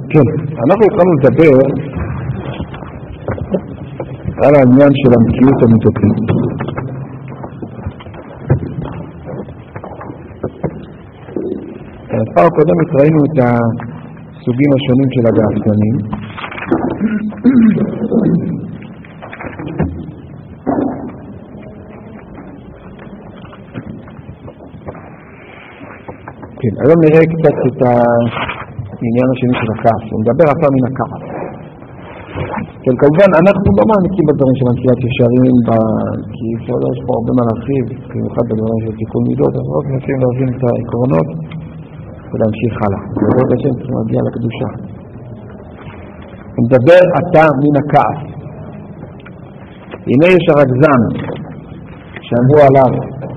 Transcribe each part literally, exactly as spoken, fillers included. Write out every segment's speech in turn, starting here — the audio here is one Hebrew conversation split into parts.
כן, אנחנו התחלנו לדבר על העניין של המציאות המידתית. בפעם הקודמת ראינו את הסוגים השונים של הגאוותנים. כן, היום נראה קצת את העניין השני של הכעס. הוא מדבר עכשיו מן הכעס. כן, כמובן, אנחנו לא מעניקים בדברים של הנקודת ישרים, כי אפשר לדעת יש פה הרבה מה להרחיב, במיוחד בדברים של תיקון מידות, אז רק נשים להבין את העקרונות ולהמשיך הלאה. בעזרת השם צריכים להגיע לקדושה. הוא מדבר אתה מן הכעס. הנה יש הרגזן שאמרו עליו,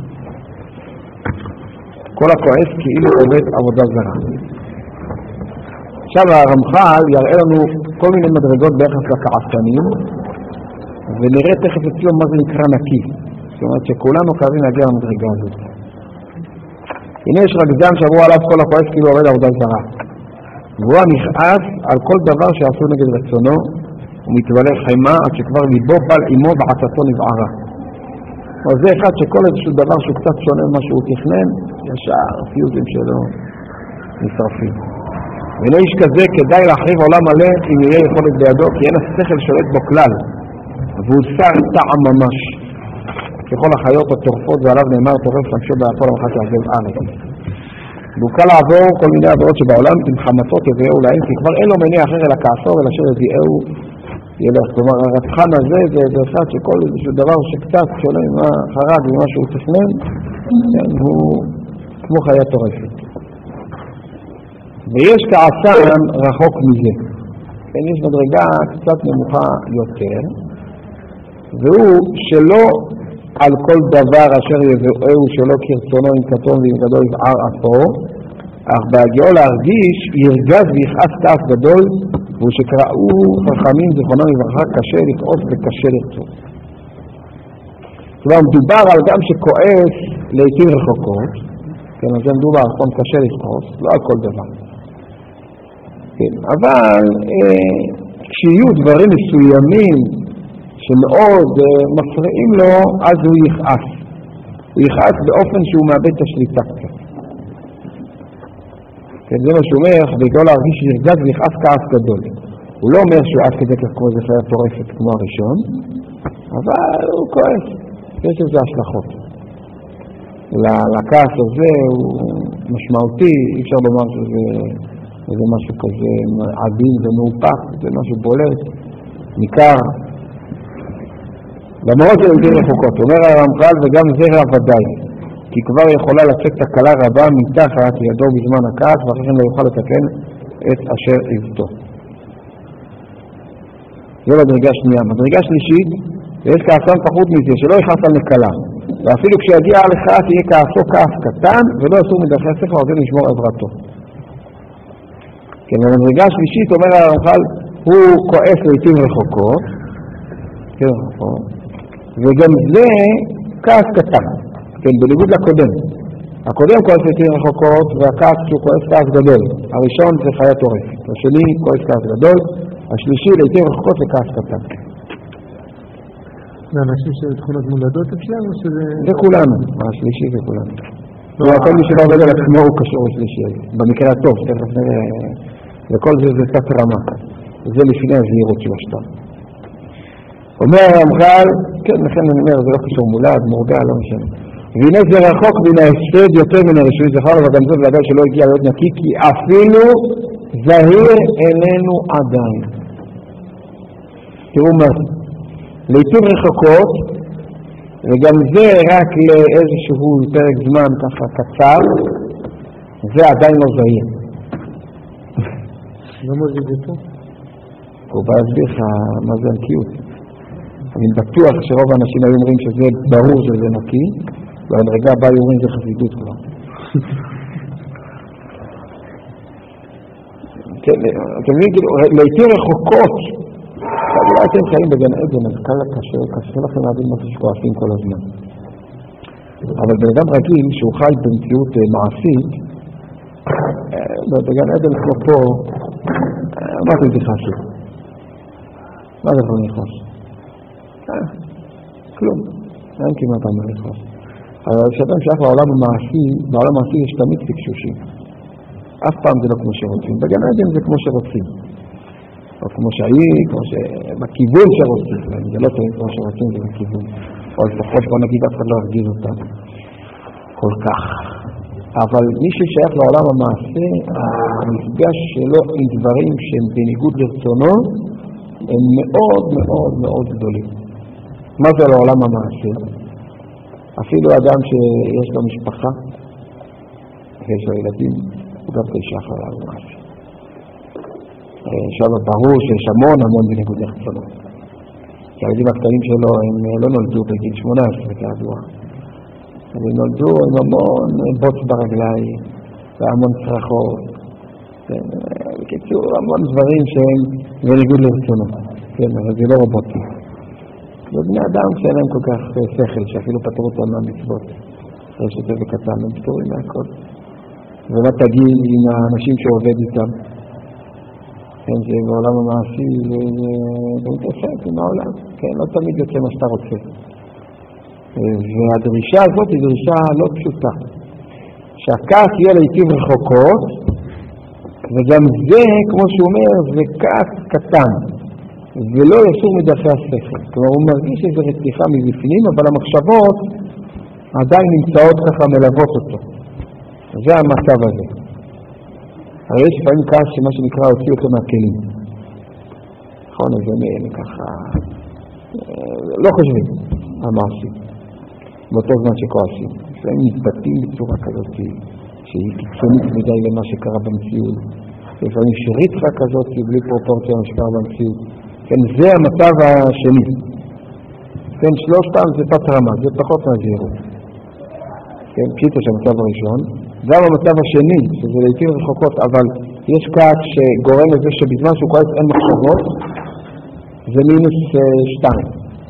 כל הכועס כאילו עובד עבודה זרה. עכשיו הרמח"ל יראה לנו כל מיני מדרגות ביחס לכעסנים, ונראה תכף אצלו מה זה נקרא נקי. זאת אומרת שכולנו חייבים להגיע למדרגה הזאת. הנה יש רגזן שאמרו עליו כל הכועס כאילו עובד עבודה זרה. והוא נכעס על כל דבר שעשו נגד רצונו, ומתבלך חיימה עד שכבר ליבו בא עמו ועצתו נבערה. אז זה אחד שכל איזשהו דבר שהוא קצת שונה ממה שהוא תכנן, ישר הפיוזים שלו נשרפים. ואין איש כזה כדאי להחריב עולם מלא אם יהיה יכולת בידו, כי אין השכל שולט בו כלל, והוא שר טעם ממש. ככל החיות הטורפות ועליו נאמר טורף נפשו באפול המחת לעזב ארץ. והוא קל לעבור כל מיני עבירות שבעולם עם חמתות יביאו להם, כי כבר אין לו מניע אחר אלא כעסו ולאשר יביאו ילך. כלומר, הרצחן הזה זה אחד שכל איזשהו דבר שקצת שונה ממה חרג ממה שהוא תכנן, הוא כמו חיה טורפת. ויש כעסן רחוק מזה. כן, יש מדרגה קצת נמוכה יותר, והוא שלא על כל דבר אשר יבואו שלא כרצונו עם קטון ועם גדול יבער אפו, אך בהגיעו להרגיש ירגז ויכעס כעס גדול, והוא שקראו חכמים זיכרונם לברכה קשה לכעוס וקשה לרצות. כלומר, מדובר על גם שכועס לעתים רחוקות, כן, אז זה מדובר על קשה לכעוס, לא על כל דבר. כן, אבל אה, כשיהיו דברים מסוימים שמאוד אה, מפריעים לו, אז הוא יכעס. הוא יכעס באופן שהוא מאבד את השליטה קצת. כן, זה מה שהוא אומר, בגלל להרגיש שירגז ויכעס כעס גדול. הוא לא אומר שהוא עד כדי כמו איזה חיה טורפת כמו הראשון, אבל הוא כועס. יש איזה השלכות. לכעס הזה הוא משמעותי, אי אפשר לומר שזה איזה משהו כזה עדין ומאופק, זה משהו בולט, ניכר. למרות זה יותר רחוקות, אומר הרמח"ל וגם זה ודאי, כי כבר יכולה לצאת תקלה רבה מתחת ידו בזמן הכעס, ואחרי כן לא יוכל לתקן את אשר עבדו. זה בדרגה שנייה. בדרגה שלישית, ויש כעסן פחות מזה, שלא יכעס על נקלה. ואפילו כשיגיע על הכעס יהיה כעסו כעס קטן, ולא אסור מדרכי השכל, אבל לשמור עברתו. כן, בדרגה שלישית אומר הרמח"ל, הוא כועס לעתים רחוקות, כן, רחוק, וגם זה כעס קטן, כן, בניגוד לקודם. הקודם כועס לעתים רחוקות, והכעס שהוא כועס כעס גדול. הראשון זה חיה טורפת, השני כועס כעס גדול, השלישי לעתים רחוקות וכעס קטן. זה אנשים שזה תכונות מולדות אצלם או שזה... זה כולנו, השלישי זה כולנו. כל מי שלא עובד על עצמו הוא קשור לשלישי, במקרה הטוב, תכף נראה, וכל זה זה קצת רמה, זה לפני הזהירות של השטר. אומר הרמח"ל, כן, לכן אני אומר, זה לא קשור מולד, מורגע, לא משנה. והנה זה רחוק מן ההפסד יותר מן הרשוי זכר, וגם זאת לדעת שלא הגיע להיות נקי, כי אפילו זהיר איננו עדיין. תראו מה, לעתים רחוקות, וגם זה רק לאיזשהו פרק זמן ככה קצר, זה עדיין לא זהיר. לא מוזיק את זה? הוא בא להסביר לך מה זה נקיות. אני בטוח שרוב האנשים היו אומרים שזה ברור שזה נקי, והדרגה הבאה היו אומרים זה חסידות כבר. אתם מבינים, לעתים רחוקות, אולי אתם חיים בגן עדן, אז קל קשה, קשה לכם להבין מה שכועסים כל הזמן. אבל בן אדם רגיל שהוא חי במציאות מעשית, בגן עדן כמו פה, מה אתם תכנסו? מה זה יכול לכנס? כלום, אין כמעט מה לכנס. אבל כשאתם שייך לעולם המעשי, בעולם המעשי יש תמיד תקשושים. אף פעם זה לא כמו שרוצים. בגן עדן זה כמו שרוצים. או כמו שהיא, כמו שבכיוון שרוצים. זה לא תמיד כמו שרוצים, זה בכיוון. או לפחות בוא נגיד אף אחד לא הרגיז אותם. כל כך. אבל מי ששייך לעולם המעשי, המפגש שלו עם דברים שהם בניגוד לרצונו, הם מאוד מאוד מאוד גדולים. מה זה לעולם המעשי? אפילו אדם שיש לו משפחה, יש לו ילדים, הוא גם תשייך לעולם המעשי. עכשיו ברור שיש המון המון בניגוד לרצונו. כי הילדים הקטנים שלו הם לא נולדו בגיל שמונה עשרה כידוע. הם נולדו עם המון בוץ ברגליים, והמון צרחות. בקיצור, המון דברים שהם בניגוד לרצונו. כן, אבל זה לא רובוטי. זה בני אדם שאין להם כל כך שכל, שאפילו פתרו אותם מהמצוות. יש את זה בקטן, הם פתורים מהכל. ומה תגיד עם האנשים שעובד איתם? כן, שבעולם המעשי זה מתעסק עם העולם. כן, לא תמיד יוצא מה שאתה רוצה. והדרישה הזאת היא דרישה לא פשוטה. שהכעס יהיה לעתים רחוקות, וגם זה, כמו שהוא אומר, זה כעס קטן, ולא ישור מדרכי השכל. כלומר, הוא מרגיש איזו רתיחה מבפנים, אבל המחשבות עדיין נמצאות ככה מלוות אותו. זה המצב הזה. הרי יש פעמים כעס שמה שנקרא הוציא אותו מהכלים. נכון, אז זה ככה, לא חושבים, המעשי. באותו זמן שכועסים. לפעמים מתבטאים בצורה כזאת שהיא קיצונית מדי למה שקרה במציאות. לפעמים שריטחה כזאת בלי פרופורציה מה שקרה במציאות. כן, זה המצב השני. כן, שלוש פעם זה פת רמה, זה פחות מהזהירות. כן, פשיטה שהמצב הראשון. גם המצב השני, שזה לעתים רחוקות, אבל יש כעס שגורם לזה שבזמן שהוא כועס אין מחשבות, זה מינוס שתיים.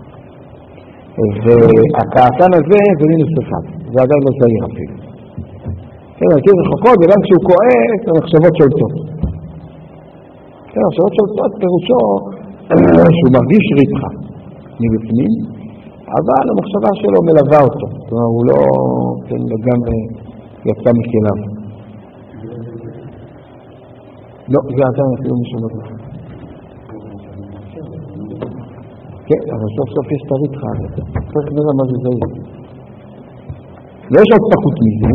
והכעסן הזה זה מינוס אחד. זה עדיין לא זהיר אפילו. כן, לעתים רחוקות, וגם כשהוא כועס, המחשבות שולטות. כן, המחשבות שולטות פירושו שהוא מרגיש ריתחה מבפנים, אבל המחשבה שלו מלווה אותו. זאת אומרת, הוא לא כן, לגמרי יצא מכליו. לא, זה עדיין אפילו מישהו מרגיש. כן, אבל סוף סוף יש את הריתחה. צריך נראה מה זה זהיר. ויש עוד פחות מזה.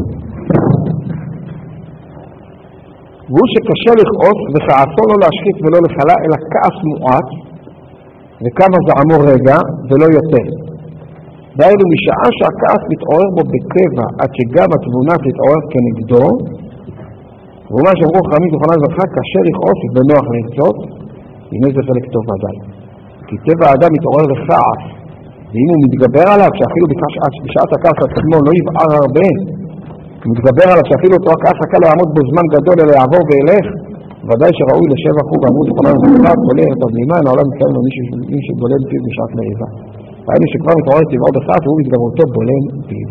והוא שקשה לכעוס וכעסו לא להשחית ולא לחלה, אלא כעס מועט, וכמה זעמו רגע ולא יותר. דהיינו משעה שהכעס מתעורר בו בטבע, עד שגם התבונה תתעורר כנגדו, ומה שאמרו חכמים זיכרונם לברכה, קשה לכעוס ונוח לרצות, הנה זה חלק טוב עדיין. כי טבע האדם מתעורר לכעס, ואם הוא מתגבר עליו, שאפילו בשעת הכעס עצמו לא יבער הרבה, מתגבר עליו שאפילו אותו הכעס הקל לא יעמוד בו זמן גדול אלא יעבור וילך, ודאי שראוי לשבח הוא ואמרו זיכרונם לברכה, בולע את הבלימה, אין העולם מתקיים לו מי שבולל פיו בשעת מריבה. ראינו שכבר מתעורר טבעו בכעס והוא מתגברותו בולל פיו.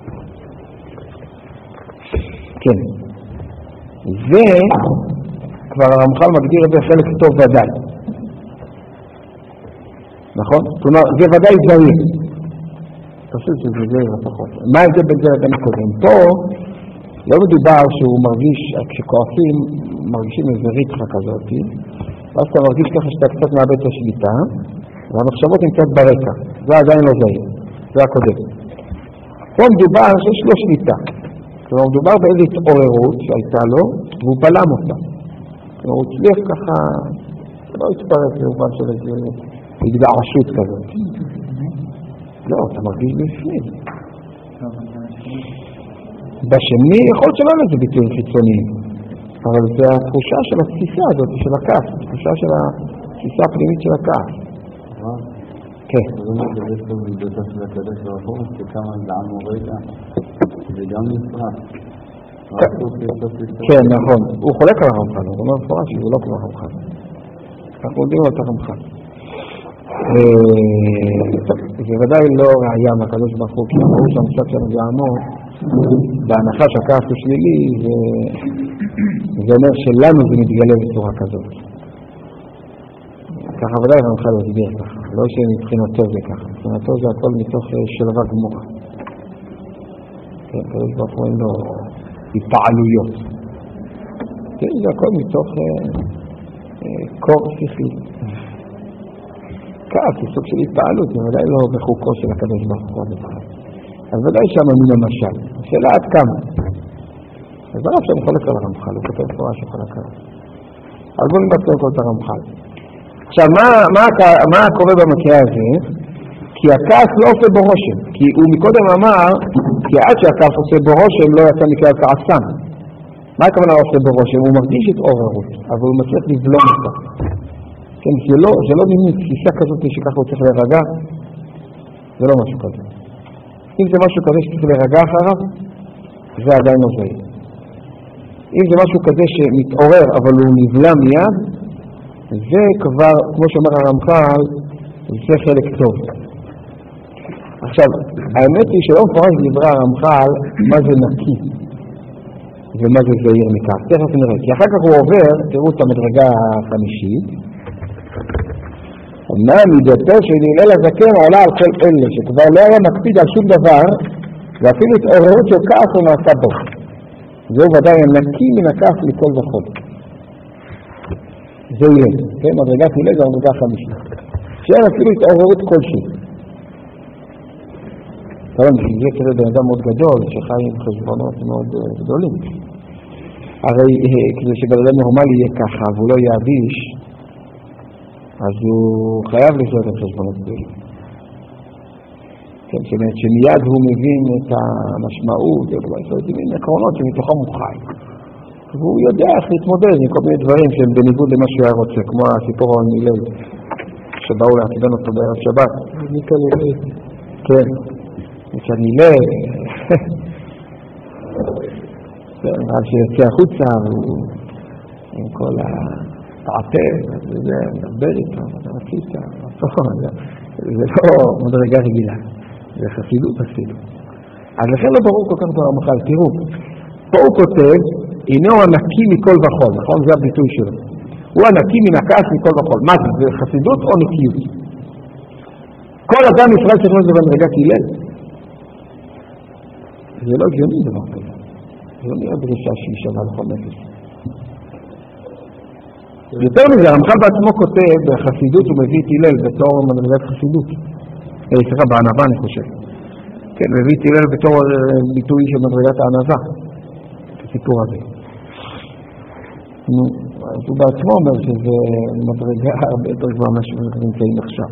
כן. זה כבר הרמח"ל מגדיר את זה חלק טוב ודאי. נכון? כלומר, זה ודאי זהיר. תעשו שזה זהיר לפחות. מה ההבדל בין זה לבין הקודם? פה לא מדובר שהוא מרגיש, כשכועסים, מרגישים איזה ריתחה כזאת, ואז אתה מרגיש ככה שאתה קצת מאבד את השליטה, והמחשבות נמצאות ברקע. זה עדיין לא זהיר. זה הקודם. פה מדובר שיש לו שליטה. כלומר, מדובר באיזו התעוררות שהייתה לו, והוא בלם אותה. כלומר, הוא הצליח ככה, לא התפרק במובן של איזה התגעשות כזאת. לא, אתה מרגיש בפנים. בשני יכול להיות שלא לזה ביטויים חיצוניים, אבל זה התחושה של התפיסה הזאת, של הכעס, התחושה של התפיסה הפנימית של הכעס. כן. זה לא מדבר טוב בביתה של הקדש ברחוב, שכמה דענו רגע, זה גם נפרח. כן, נכון. הוא חולק על הרמח"ל, הוא אומר מפורש שהוא לא כמו הרמח"ל. אנחנו יודעים על הרמח"ל. זה ודאי לא ראייה מהקדוש ברוך הוא, כי אמרו שהמצב שלנו יעמוד, בהנחה שהכעס הוא שלילי, זה אומר שלנו זה מתגלה בצורה כזאת. ככה ודאי רמח"ל הסביר ככה, לא שמבחינתו זה ככה, מבחינתו זה הכל מתוך שלווה גמורה. כן, קדוש ברוך הוא אין לו התפעלויות. כן, זה הכל מתוך קור שכלי. כעס, זה סוג של התפעלות, זה ודאי לא בחוקו של הקדוש ברוך הוא בכלל. אז ודאי שם מן המשל. השאלה עד כמה. אז ברב שאני חולק על הרמח"ל, הוא כותב תורה שחולק על. אז בואו נבצע כל את הרמח"ל. עכשיו, מה, מה, מה קורה במקרה הזה? כי הכעס לא עושה בו רושם. כי הוא מקודם אמר, כי עד שהכעס עושה בו רושם לא יצא מכלל כעסן. מה הכוונה לא עושה בו רושם? הוא מרגיש התעוררות, אבל הוא מצליח לבלום אותה. כן, זה לא, זה לא מיני תפיסה כזאת שככה הוא צריך להירגע, זה לא משהו כזה. אם זה משהו כזה שצריך להירגע אחריו, זה עדיין לא זה. אם זה משהו כזה שמתעורר אבל הוא נבלע מיד, זה כבר, כמו שאומר הרמח"ל, זה חלק טוב. עכשיו, האמת היא שלא מפורש לדברי הרמח"ל מה זה נקי ומה זה זהיר מכך. תכף נראה, כי אחר כך הוא עובר, תראו את המדרגה החמישית, אמנם מידתו של הלל הזקן עולה על כל אלה, שכבר לא היה מקפיד על שום דבר, ואפילו התעוררות של כעס הוא נעשה בו. זהו ודאי נקי מן הכעס מכל וכל. זה הלל, כן? מדרגת הלל זה המדרגה החמישית. שאין אפילו התעוררות כלשהי. טוב, זה כזה בן אדם מאוד גדול, שחי עם חשבונות מאוד גדולים. הרי כדי שבן אדם נורמלי יהיה ככה, והוא לא יהיה אדיש, אז הוא חייב לחיות את חשבונות גדולים. כן, זאת אומרת שמיד הוא מבין את המשמעות, את העקרונות שמתוכם הוא חי. והוא יודע איך להתמודד עם כל מיני דברים שהם בניגוד למה שהוא היה רוצה, כמו הסיפור על הלל, שבאו לעצבן אותו בערב שבת. מיקה הלל. כן, מיקה הלל. אז שיוצא החוצה, עם כל התעתר, וזה, מדבר איתו, רצית, זה לא מדרגה רגילה, זה חסידות אפילו. אז לכן לא ברור כל כך ברמח"ל, תראו, פה הוא כותב, הנה הוא הנקי מכל וכל, נכון? זה הביטוי שלו. הוא הנקי מן הכעס מכל וכל. מה זה? זה חסידות או נקיות? כל אדם ישראל צריך להיות במדרגת הלל. זה לא הגיוני דבר כזה. זה לא נראה דרישה שהיא שווה לכל נפש. יותר מזה, הרמח"ל בעצמו כותב, בחסידות הוא מביא את הלל בתור מדרגת חסידות. סליחה, בענווה אני חושב. כן, מביא את הלל בתור ביטוי של מדרגת הענווה. הסיפור הזה. נו, אז הוא בעצמו אומר שזה מדרגה הרבה יותר גבוהה מה שאנחנו נמצאים עכשיו.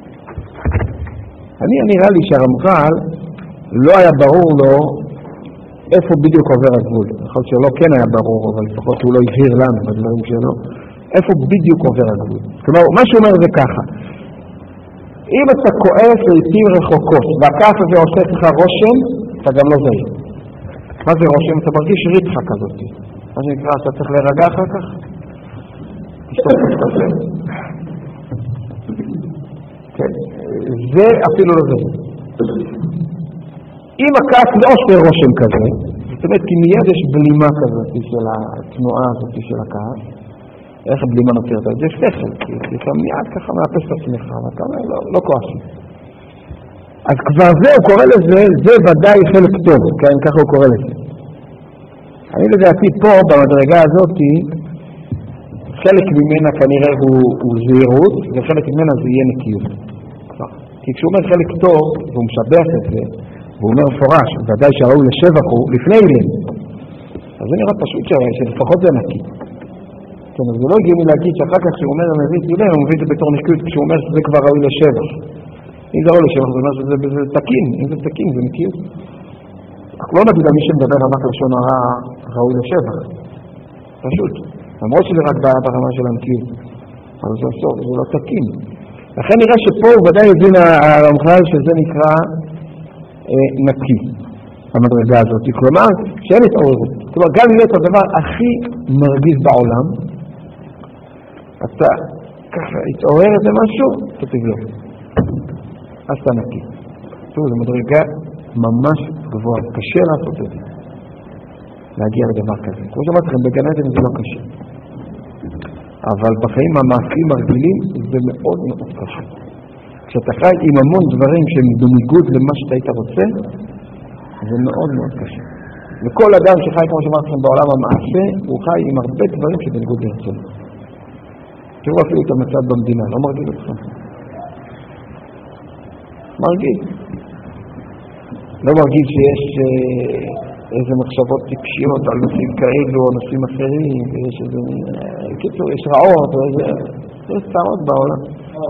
אני נראה לי שהרמח"ל לא היה ברור לו איפה בדיוק עובר הגבול. יכול להיות שלא כן היה ברור, אבל לפחות הוא לא הבהיר לנו בדברים שלו. איפה בדיוק עובר הגבול. כלומר, מה שהוא אומר זה ככה. אם אתה כועס לעתים רחוקות, והכעס הזה עושה לך רושם, אתה גם לא זהיר. מה זה רושם? אתה מרגיש ריתחה כזאת. מה שנקרא, אתה צריך להירגע אחר כך? תשתות כזה. כן. זה אפילו לא זהיר. אם הכעס לא עושה רושם כזה, זאת אומרת, כי מיד יש בלימה כזאת של התנועה הזאת של הכעס, איך הבלימה נוצרת? זה שכל, כי אתה מיד ככה מאפס את עצמך, ואתה אומר, לא, לא כועסים. אז כבר זה, הוא קורא לזה, זה ודאי חלק טוב, כן, ככה הוא קורא לזה. אני לדעתי פה, במדרגה הזאת, חלק ממנה כנראה הוא, הוא זהירות, וחלק ממנה זה יהיה נקיות. כי כשהוא אומר חלק טוב, והוא משבח את זה, והוא אומר מפורש, ודאי שהראוי לשבח הוא לפני הלל. אז זה נראה פשוט שלפחות זה נקי. כן, אז זה לא הגיוני להגיד שאחר כך כשהוא אומר מביא את הלל, הוא מביא את זה בתור נקיות, כשהוא אומר שזה כבר ראוי לשבח. אם זה ראוי לשבח, זה אומר שזה תקין, אם זה תקין, זה נקיות. אך לא נגיד על מי שמדבר רק לשון הרע ראוי לשבח. פשוט. למרות שזה רק בעיה ברמה של הנקיות. אבל זה אסור, זה לא תקין. לכן נראה שפה הוא ודאי הבין הרמח"ל שזה נקרא אה, נקי, המדרגה הזאת. כלומר, שאין התעוררות. כלומר, גם אם את הדבר הכי מרגיז בעולם, אתה ככה התעורר את זה משהו, אתה תגלור. אז אתה נקי. תראו, זו מדרגה ממש גבוהה. קשה לעשות את זה. להגיע לדבר כזה. כמו שאמרתי לכם, בגן עדן זה לא קשה. אבל בחיים המעשיים הרגילים זה מאוד מאוד קשה. כשאתה חי עם המון דברים שהם בניגוד למה שאתה היית רוצה, זה מאוד מאוד קשה. וכל אדם שחי, כמו שאמרתי לכם, בעולם המעשה, הוא חי עם הרבה דברים שבניגוד לרצון. תראו אפילו את המצב במדינה, לא מרגיל אתכם. מרגיל. לא מרגיל שיש אה, איזה מחשבות טיפשיות על נושאים כאלו או נושאים אחרים, ויש איזה, אה, קיצור, יש רעות, או איזה, יש צרות בעולם.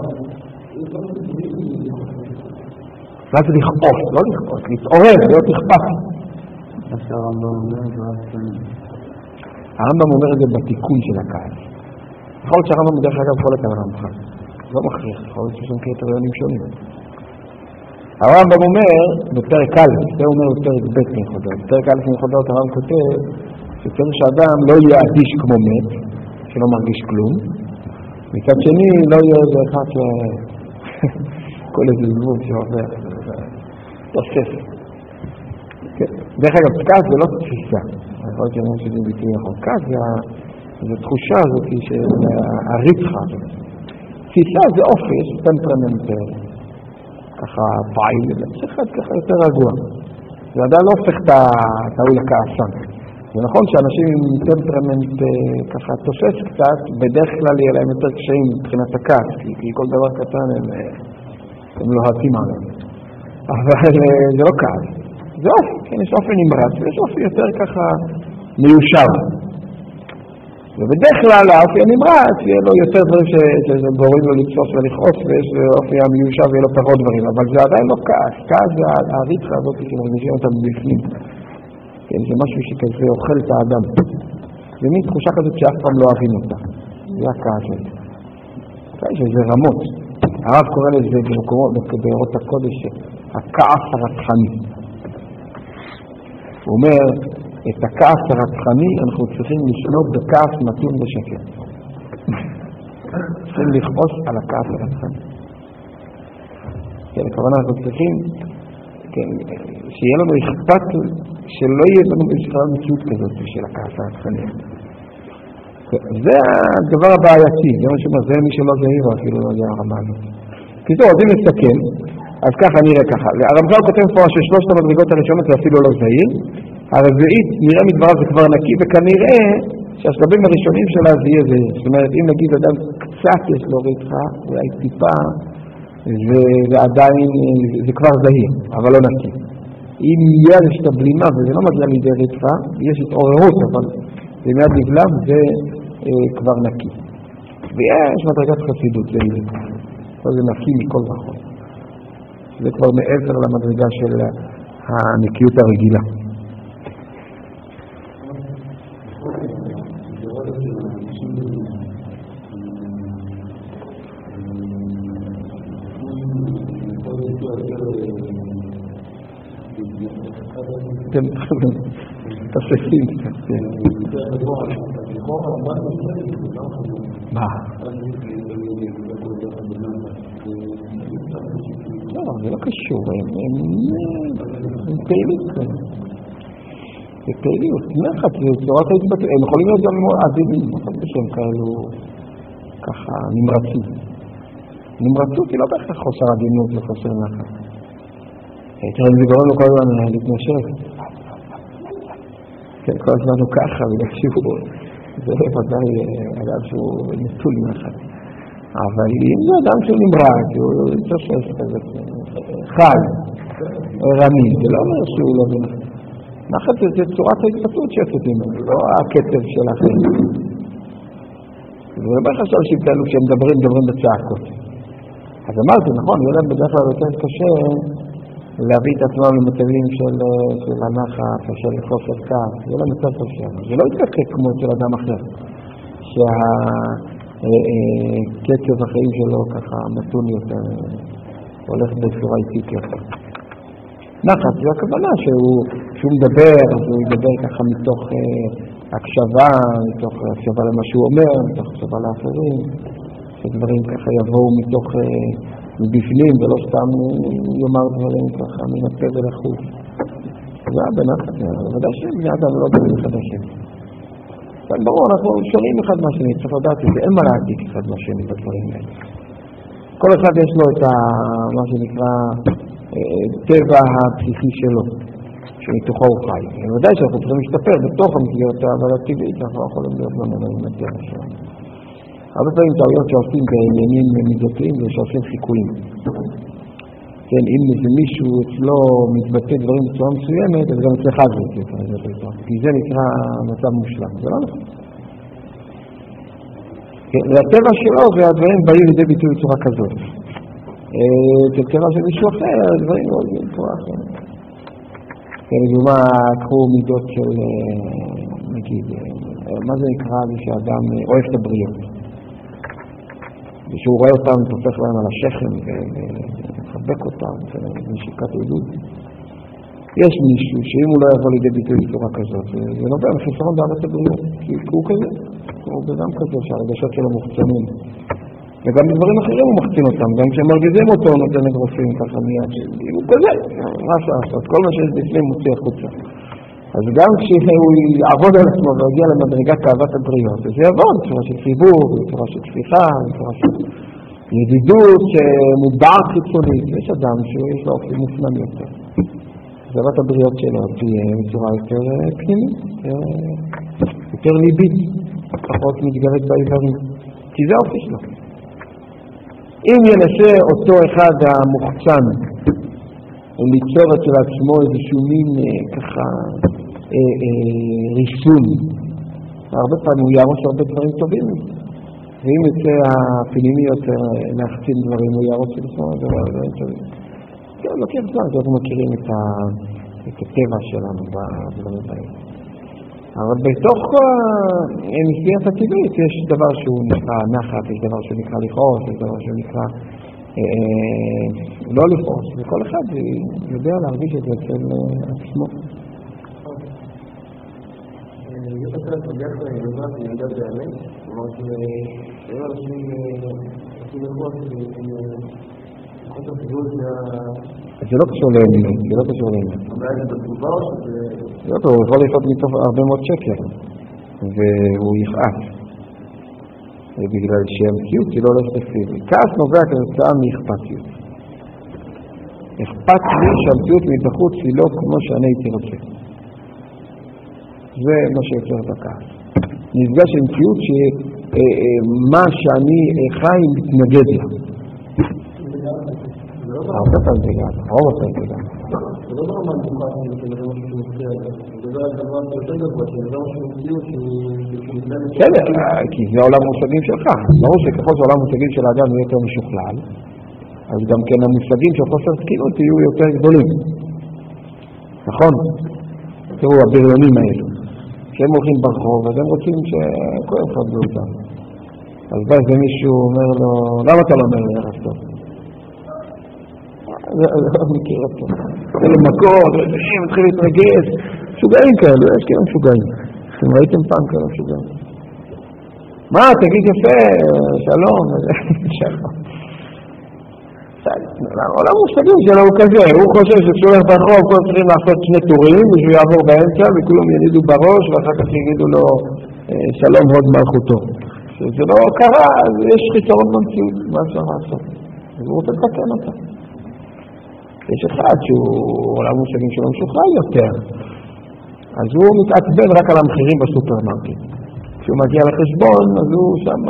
ואז לכפות, לא לכפות, להתעורר, להיות אכפת. הרמב"ם אומר את זה. הרמב"ם אומר את זה בתיקון של הכעס. יכול להיות שהרמב"ם בדרך אגב חולק על הרמב"ם. לא מכריח, יכול להיות שיש שם קריטריונים שונים. הרמב"ם אומר בפרק א', זה אומר בפרק ב' מיוחדות. בפרק א' מיוחדות הרמב"ם כותב שצריך שאדם לא יהיה אדיש כמו מת, שלא מרגיש כלום. מצד שני לא יהיה איזה אחד ש... כל איזה זבוב שעובר, תוסף. דרך אגב, כעס זה לא תפיסה. יכול להיות שאומרים שזה ביטוי נכון. כעס זה תחושה הזאת של הריצחה. תפיסה זה אופי, יש טמפרמנט ככה פעיל, זה אחד ככה יותר רגוע. זה עדיין לא הופך את ההוא לכעסן. זה נכון שאנשים עם טמפרמנט ככה תופס קצת, בדרך כלל יהיה להם יותר קשיים מבחינת הכעס, כי כל דבר קטן הם, הם לוהטים עליהם. אבל זה לא כעס. זה אופי, כן, יש אופי נמרץ, ויש אופי יותר ככה מיושב. ובדרך כלל האופי הנמרץ יהיה לו יותר דברים שגורמים לו לתפוס ולכעוס, ויש אופי המיושב ויהיה לו פחות דברים, אבל זה עדיין לא כעס. כעס זה הריצחה הזאת שמרגישים אותה מבפנים. כן, זה משהו שכזה אוכל את האדם. זה מין תחושה כזאת שאף פעם לא אוהבים אותה. זה הכעס הזה. זה רמות. הרב קורא לזה באורות הקודש, הכעס הרצחני. הוא אומר, את הכעס הרצחני אנחנו צריכים לשנות בכעס מתון ושקט. צריכים לכעוס על הכעס הרצחני. כן, הכוונה אנחנו צריכים, כן, שיהיה לנו אכפת, שלא יהיה לנו בכלל מציאות כזאת של הכעס הרצחני. זה הדבר הבעייתי, זה מה שאומר, זה מי שלא זהיר או אפילו לא יודע הרמה הזאת. קיצור, אז אם נסתכל, אז ככה נראה ככה. הרמח"ל כותב פה ששלושת המדרגות הראשונות זה אפילו לא זהיר, הרביעית נראה מדבריו זה כבר נקי, וכנראה שהשלבים הראשונים שלה זה יהיה זהיר. זאת אומרת, אם נגיד אדם קצת יש לו ריצחה, אולי טיפה, זה עדיין, זה כבר זהיר, אבל לא נקי. אם יש את הבלימה וזה לא מגיע לידי ריצחה, יש התעוררות, אבל זה מיד נבלם, זה אה, כבר נקי. ויש מדרגת חסידות, זה יהיה. זה נקי מכל וכל. זה כבר מעבר למדרגה של הנקיות הרגילה. אתם תפסים קצת. מה? לא, זה לא קשור, הם פעילות כאלה. זה פעילות, נחת, זה צורת ההתבטאות, הם יכולים להיות גם עדינים, שהם כאלו ככה נמרצים. נמרצות היא לא בהכרח חוסר עדינות וחוסר נחת. תראה, זה גורם לו כל הזמן להתנשק. כן, כל הזמן הוא ככה, ולהקשיבו בו. זה ודאי אדם שהוא נטול נחת. אבל אם זה אדם שהוא נמרץ, הוא תופס כזה חד, רמי, זה לא אומר שהוא לא בנחת. נחת זה צורת ההתבטאות שיוצאת ממנו, לא הקצב של החיים. זה לא חשוב שהם כאלו שהם מדברים, מדברים בצעקות. אז אמרתי, נכון, יהיה להם בדרך כלל יותר קשה להביא את עצמם למצבים של, של הנחת או של חוסר כעס. יהיה להם יותר קשה. זה לא יתקשק כמו של אדם אחר, שהקצב החיים שלו ככה מתון יותר, הולך בצורה איטית יותר. נחת, זו הכוונה שהוא, שהוא מדבר, אז הוא ידבר ככה מתוך אה, הקשבה, מתוך הקשבה למה שהוא אומר, מתוך הקשבה לאחרים, שדברים ככה יבואו מתוך אה, מבפנים, ולא סתם יאמר דברים ככה מן הפה ולחוץ. זה היה בנחת, ודאי שבני אדם לא דברים חדשים. ברור, אנחנו שונים אחד מהשני, צריך לדעת את זה, אין מה להעתיק אחד מהשני בדברים האלה. כל אחד יש לו את מה שנקרא טבע הפסיכי שלו, שמתוכו הוא חי. ודאי שאנחנו צריכים להשתפר בתוך המסגרת, אבל הטבעית אנחנו לא יכולים להיות ממנו מנתר שלנו. הרבה פעמים טעויות שעושים בעניינים מידותיים ושעושים חיקויים. כן, אם איזה מישהו אצלו מתבטא דברים בצורה מסוימת, אז גם אצלך זה יוצא. כי זה נקרא מצב מושלם, זה לא נכון. והטבע שלו והדברים באים לידי ביטוי בצורה כזאת. אצל טבע של מישהו אחר, הדברים לא באים בצורה אחרת. כן, לדוגמה, קחו מידות של, נגיד, מה זה נקרא זה שאדם אוהב את הבריות. ושהוא רואה אותם, תופך להם על השכם ומחבק אותם, ונשיקת עידוד. יש מישהו שאם הוא לא יבוא לידי ביטוי בצורה כזאת, זה נובע מחיסרון באהבת הבריות, כי הוא כזה, הוא בדם כזה שהרגשות שלו מוחצנים. וגם בדברים אחרים הוא מחצין אותם, גם כשהם מרגיזים אותו הוא נותן אגרופים ככה מיד, הוא כזה, מה שעשות, כל מה שיש בפנים מוציא החוצה. אז גם כשהוא יעבוד על עצמו ויגיע למדרגת אהבת הבריות, אז זה יעבוד בצורה של חיבור, בצורה של תפיחה, בצורה של ידידות שמודעת חיצונית. יש אדם שיש לו אופי מופנם יותר. אז אהבת הבריות שלו תהיה בצורה יותר פנימית, יותר ליבית, פחות מתגרד באיברים, כי זה האופי שלו. אם ינסה אותו אחד המוחצן ליצור אצל עצמו איזשהו מין ככה ריסון, הרבה פעמים הוא ירוס הרבה דברים טובים, ואם יצא הפנימי יותר להחצין דברים הוא ירוס את עצמו דברים טובים. כן, לוקח זמן, אנחנו מכירים את הטבע שלנו בדברים האלה. אבל בתוך המסגרת הטבעית יש דבר שהוא נקרא נחת, יש דבר שהוא נקרא לכעוס, יש דבר שהוא נקרא לא לכעוס, וכל אחד יודע להרגיש את זה אצל עצמו. יש לך לפגח לילדת ילדת באמת? כלומר שהיו אנשים עושים לכות עם חוסר חיבור מה... זה לא קשור לאמין, זה לא קשור לאמין. אבל זה בתגובה או שזה... זה לא טוב, הוא יכול לפעול מתוך הרבה מאוד שקר, והוא יכעס. בגלל שהמציאות היא לא הולכת לפיזי. כעס נובע כתוצאה מאכפתיות. אכפת לי שהמציאות מבחוץ היא לא כמו שאני הייתי רוצה. זה מה שיוצר את הכעס. נפגש עם מציאות שמה שאני חי מתנגד לה. הרבה פעמים זה גם, רוב פעמים זה גם. זה לא ברמה נמוכה שזה לא משהו שמפריע, זה לא הדבר יותר גבוה, שזה לא משהו מציאות שמתנגד. בסדר, כי זה העולם המושגים שלך. ברור שככל שהעולם המושגים של האדם יהיה יותר משוכלל, אז גם כן המושגים של חוסר תקינות יהיו יותר גדולים. נכון? תראו, הבריונים האלו. כשהם הולכים ברחוב, אז הם רוצים שכל אחד לא אותם. אז בא איזה מישהו אומר לו, למה אתה לא אומר לי ערב טוב? זה לא מכיר אותו. זה למקור, הם מתחילים להתרגש. משוגעים כאלו, יש כאלה משוגעים. אתם ראיתם פעם כאלה משוגעים. מה, תגיד יפה, שלום, שלום. העולם המושגים שלו הוא כזה, הוא חושב שכשהוא הולך ברחוב, כולם צריכים לעשות שני טורים, ושהוא יעבור באמצע, וכולם ינידו בראש, ואחר כך יגידו לו שלום הוד מלכותו. כשזה לא קרה, אז יש חיסרון במציאות, מה אפשר לעשות? אז הוא רוצה לתקן אותה. יש אחד שהוא עולם המושגים שלו משוכלל יותר, אז הוא מתעצבן רק על המחירים בסופרמרקט. כשהוא מגיע לחשבון, אז הוא שם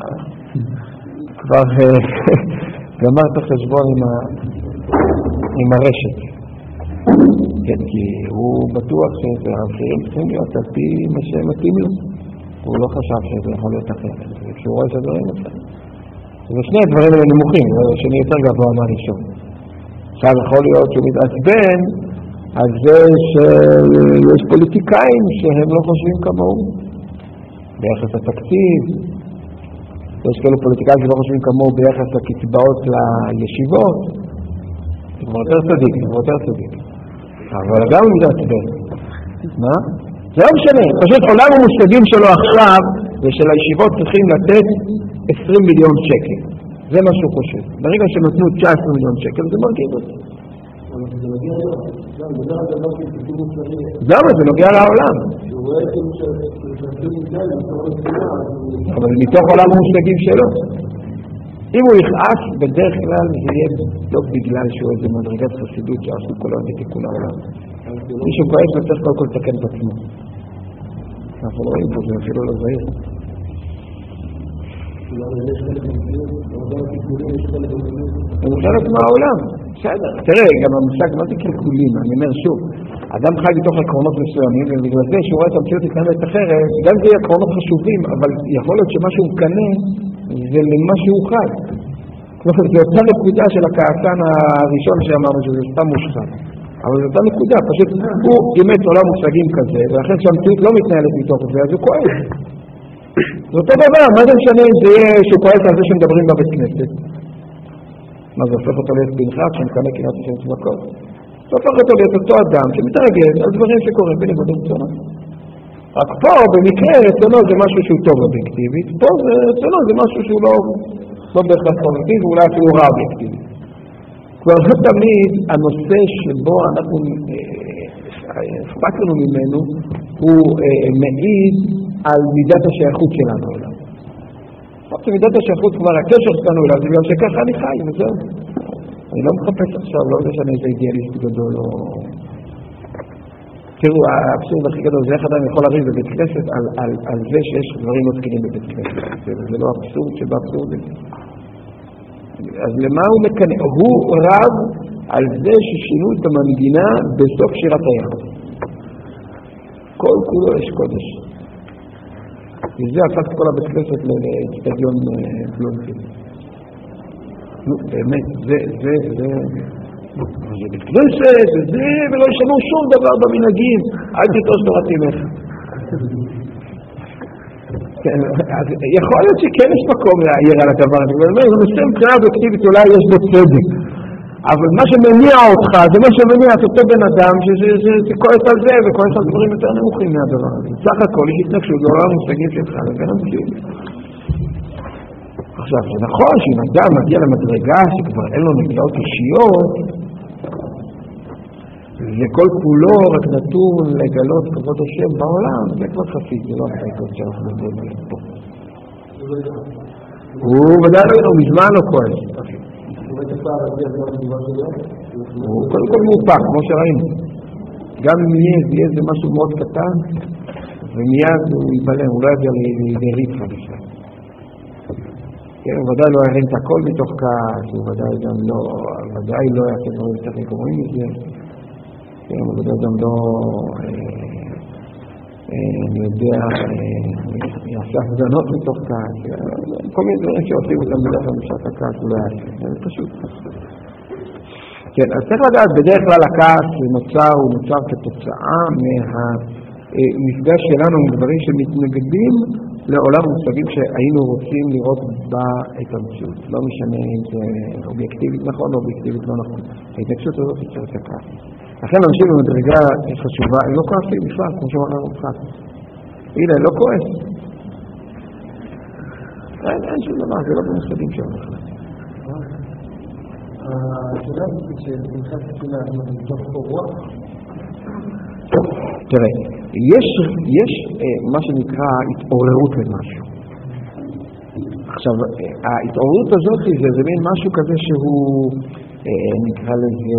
כבר גמר את החשבון עם, ה... עם הרשת. כן, כי הוא בטוח שהמחירים צריכים להיות על פי מה שהם מתאים לו. הוא לא חשב שזה יכול להיות אחרת. וכשהוא רואה שהדברים אחרים. אז שני הדברים האלה נמוכים, שאני יותר גבוה מהראשון. עכשיו יכול להיות שהוא מתעצבן על זה שיש פוליטיקאים שהם לא חושבים כמוהו. ביחס לתקציב. יש כאלו פוליטיקאים שלא חושבים כמוהו ביחס לקצבאות לישיבות. זה כבר יותר צדיק, זה כבר יותר צדיק. אבל גם הוא מתעצבן. מה? זה לא משנה. פשוט עולם המושגים שלו עכשיו ושל הישיבות צריכים לתת עשרים מיליון שקל. זה מה שהוא חושב. ברגע שנתנו תשע עשרה מיליון שקל, זה מרגיב אותו. זה נוגע לעולם. זה נוגע לדבר של סיפור מוסרי. למה? זה נוגע לעולם. שהוא רואה כאילו אבל מתוך עולם המושגים שלו. אם הוא יכעס, בדרך כלל זה יהיה לא בגלל שהוא איזה מדרגת חסידות שעשו כל העולם ותיקון העולם. מישהו כועס וצריך קודם כל לתקן את עצמו. אנחנו לא רואים פה, זה אפילו לא זהיר. זה חלק מהעולם. בסדר. תראה, גם המושג לא זה קלקולים, אני אומר שוב, אדם חי בתוך עקרונות מסוימים, ובגלל זה שהוא רואה את המציאות להתנהלת אחרת, גם זה עקרונות חשובים, אבל יכול להיות שמה שהוא מקנה זה למה שהוא חי. כלומר, זה אותה נקודה של הכעסן הראשון שאמרנו שזה סתם מושחת. אבל זו אותה נקודה, פשוט הוא אימץ עולם מושגים כזה, ולכן שהמציאות לא מתנהלת מתוך זה, אז הוא כועס. זה אותו דבר, מה זה משנה אם זה יהיה שהוא כועס על זה שמדברים בבית כנסת? מה זה הופך אותו להיות פנחס שמקנה קנאת השם צדקות? זה הופך אותו להיות אותו אדם שמתרגל על דברים שקורים בניגוד לרצונו. רק פה במקרה רצונו זה משהו שהוא טוב אובייקטיבית, פה רצונו זה משהו שהוא לא, לא בהכרח אובייקטיבי, ואולי אפילו רע אובייקטיבי. כבר לא תמיד הנושא שבו אנחנו אכפת לנו ממנו הוא מעיד על מידת השייכות שלנו אליו. זאת מידת השייכות כבר הקשר שלנו אליו, זה בגלל שככה אני חי, וזהו. אני לא מחפש עכשיו, לא יודע שאני איזה אידיאליסט גדול או... תראו, האבסורד הכי גדול זה איך אדם יכול לריב בבית כנסת על, על, על זה שיש דברים לא תקינים בבית כנסת. זה, זה לא אבסורד שבאבסורדים. אז למה הוא מקנה? הוא רב על זה ששינו את המנגינה בסוף שירת הים. כל כולו יש קודש. וזה הפך כל הבית כנסת לאצטדיון פלונטין. נו, באמת, זה, זה, זה... זה בית כנסת, זה, ולא ישנו שום דבר במנהגים. אל תיטוש תורת אמך. יכול להיות שכן יש מקום להעיר על הדבר הזה, אבל זה נושא מבחינה אובייקטיבית, אולי יש בו צדק. אבל מה שמניע אותך, זה מה שמניע את אותו בן אדם, שכועס על זה וכועס על דברים יותר נמוכים מהדבר הזה. סך הכל יש התנגשות, זה לא המושגים שלך, לבין המציאות. עכשיו, זה נכון שאם אדם מגיע למדרגה שכבר אין לו נגיעות אישיות, וכל כולו רק נתון לגלות כבוד השם בעולם, זה כבר חסיד, זה לא החלטות שאנחנו מדברים פה. הוא ודאי לא, הוא מזמן לא כועס. הוא קודם כל מאופק, כמו שראינו. גם אם יהיה איזה משהו מאוד קטן, ומיד הוא ייבלם, הוא לא יגיע ליריד חדשה. הוא ודאי לא ירים את הכל מתוך כעס, הוא ודאי גם לא, ודאי לא יעשה דברים שצריך לקוראים מזה. הוא ודאי גם לא, אני יודע, יעשה הפגנות מתוך כעס, כל מיני דברים שעושים אותם בדרך כלל בשעת הכעס, הוא לא יעשה, זה פשוט. כן, אז צריך לדעת, בדרך כלל הכעס נוצר, הוא נוצר כתוצאה מהמפגש שלנו עם דברים שמתנגדים לעולם המושגים שהיינו רוצים לראות בה את המציאות. לא משנה אם זה אובייקטיבית נכון או אובייקטיבית לא נכון. ההתנגשות הזאת יוצרת את הכעס. לכן אנשים במדרגה חשובה, הם לא כועסים בכלל, כמו שאמרנו בכלל. הנה, לא כועס. אין שום דבר, זה לא במושגים שלנו. השאלה הזאת שנכנס תפילה, מתוך רוח? תראה, יש, יש מה שנקרא התעוררות למשהו. עכשיו, ההתעוררות הזאת זה, זה מין משהו כזה שהוא, נקרא לזה,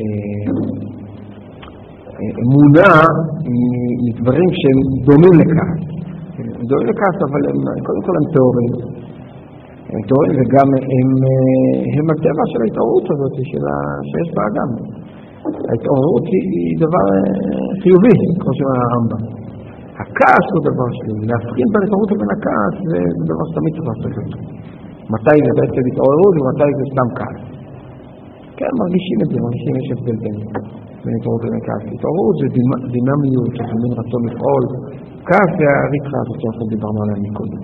מונע מדברים שהם דומים לכעס. הם דומים לכעס, אבל הם, קודם כל הם תיאוריים. הם תיאוריים וגם הם, הם הטבע של ההתעוררות הזאת, של ה, שיש באדם. ההתעוררות היא דבר חיובי, כמו שאומר הרמב"ם. הכעס הוא דבר שלי. להבחין בין ההתעוררות ובין הכעס זה דבר שתמיד צריך לעשות את זה. מתי זה בעצם התעוררות ומתי זה סתם כעס. כן, מרגישים את זה, מרגישים יש הבדל בין התעוררות ובין כעס. התעוררות זה דינמיות, זה מין רצון לפעול. כעס זה הריתחה הזאת שאנחנו דיברנו עליה מקודם.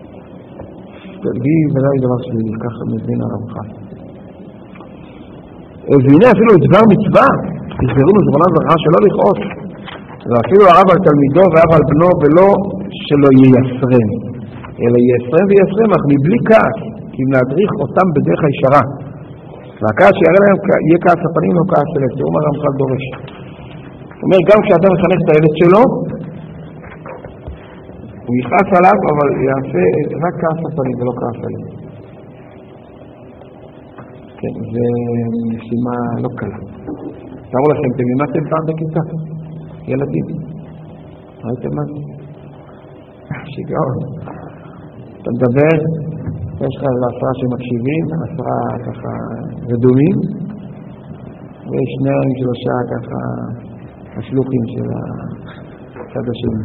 והיא ודאי דבר שלי, ככה מבין הרמח"ל. והנה אפילו דבר מצווה, תסברו מזרונם ורעה שלא לכעוס. ואפילו הרב על תלמידו והרב על בנו ולא שלא ייסרם. אלא ייסרם וייסרם, אך מבלי כעס, כי אם להדריך אותם בדרך הישרה. והכעס שיראה להם יהיה כעס הפנים או כעס הלב. תראו מה הרמח"ל דורש. זאת אומרת, גם כשאדם מחנך את הילד שלו, הוא יכעס עליו, אבל יעשה רק כעס הפנים ולא כעס עליו. כן, זה משימה לא קלה. תראו לכם, אתם לימדתם פעם בכיתה? ילדים. ראיתם מה זה? שיגעון. אתה מדבר, יש לך עשרה שמקשיבים, עשרה ככה רדומים, ויש שניים שלושה ככה השלוחים של הצד השני.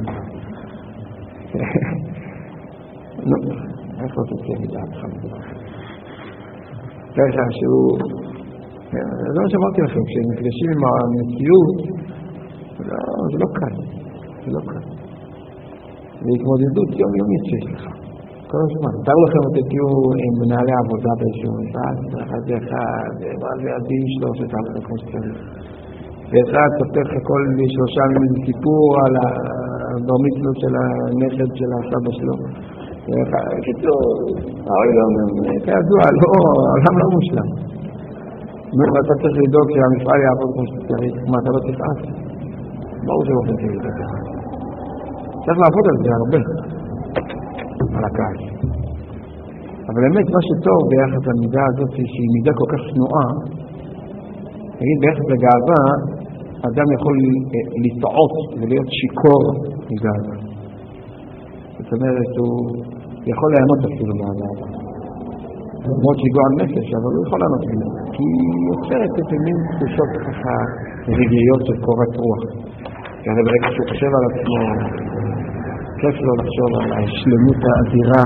נו, איך לא תצא מדעתך מדבר? ככה שהוא... זה מה שאמרתי לכם, כשנפגשים עם המציאות, זה לא קל, זה לא קל. זה התמודדות יומיומית שיש לך, כל הזמן. תארו לכם אתם תהיו עם מנהלי עבודה באיזשהו אחד, אחד זה אחד, ואז זה עדי שלוש, את הלכה כמו שצריך. ואחד ספר לך כל שלושה מילים סיפור על הבר מצוות של הנכד של הסבא שלו. קיצור, העולם, כידוע, העולם לא מושלם. אתה צריך לדאוג שהמפעל יעבוד כמו שצריך, מה אתה לא תפעס? ברור שלא חושב לדאוג. צריך לעבוד על זה הרבה, על הכעס. אבל באמת מה שטוב ביחס למידה הזאת, שהיא מידה כל כך שנואה, נגיד ביחס לגאווה, אדם יכול לטעות ולהיות שיקור מגאווה. זאת אומרת, הוא יכול לענות אפילו מהגאווה. למרות שיגוע נפש, אבל הוא יכול לענות בזה. כי היא יוצרת איזה מין תחושות ככה רגעיות של קורת רוח. כי הרי ברגע שהוא חושב על עצמו, כיף לו לחשוב על השלמות האדירה,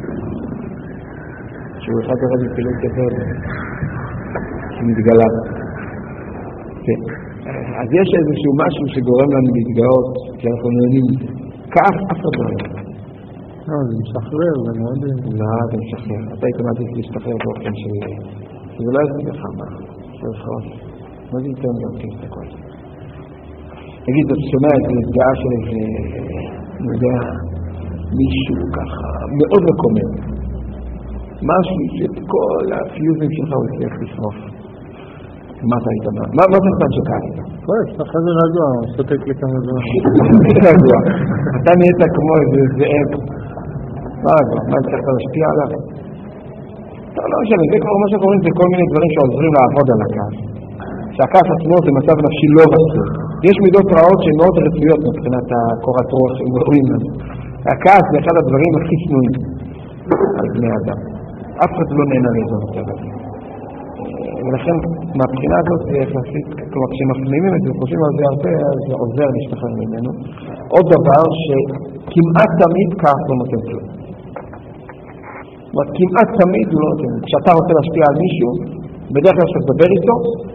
שהוא אחד הרד מפעילות כתב, שמתגלה. כן. אז יש איזשהו משהו שגורם לנו להתגאות, כי אנחנו נהנים כך אף אחד לא יודע. לא, זה משחרר, זה מאוד... לא, זה משחרר. אתה היית מעדיף להשתחרר באופן של... שזה לא יזיק לך, מה? זה חוס. מה זה ייתן גם כיף הכל? נגיד, אתה שומע את ההתגאה של איזה... אני יודע, מישהו ככה, מאוד מקומם. משהו שאת כל הפיוזים שלך הוא הצליח לשרוף. מה אתה היית מה? מה זה סתם שקעת? כועס, אחרי זה רגוע, שותק לי כמה זמן. רגוע. אתה נהיית כמו איזה זאב. מה רגוע? מה צריך להשפיע עליו? לא, לא משנה, זה כבר מה שקוראים, זה כל מיני דברים שעוזרים לעבוד על הכעס. שהכעס עצמו זה מצב נפשי לא רצוי. יש מידות רעות שהן מאוד רצויות מבחינת הקורת רוח שהם רואים לנו. הכעס זה אחד הדברים הכי שנויים על בני אדם. אף אחד לא נהנה לאיזו מצב הזה. ולכן, מהבחינה הזאת זה יחסית, כלומר, כשמפנימים את זה, חושבים על זה הרבה, אז זה עוזר להשתחרר ממנו. עוד דבר שכמעט תמיד כעס לא נותן כלום. זאת אומרת, כמעט תמיד הוא לא נותן. כשאתה רוצה להשפיע על מישהו, בדרך כלל שאתה תדבר איתו,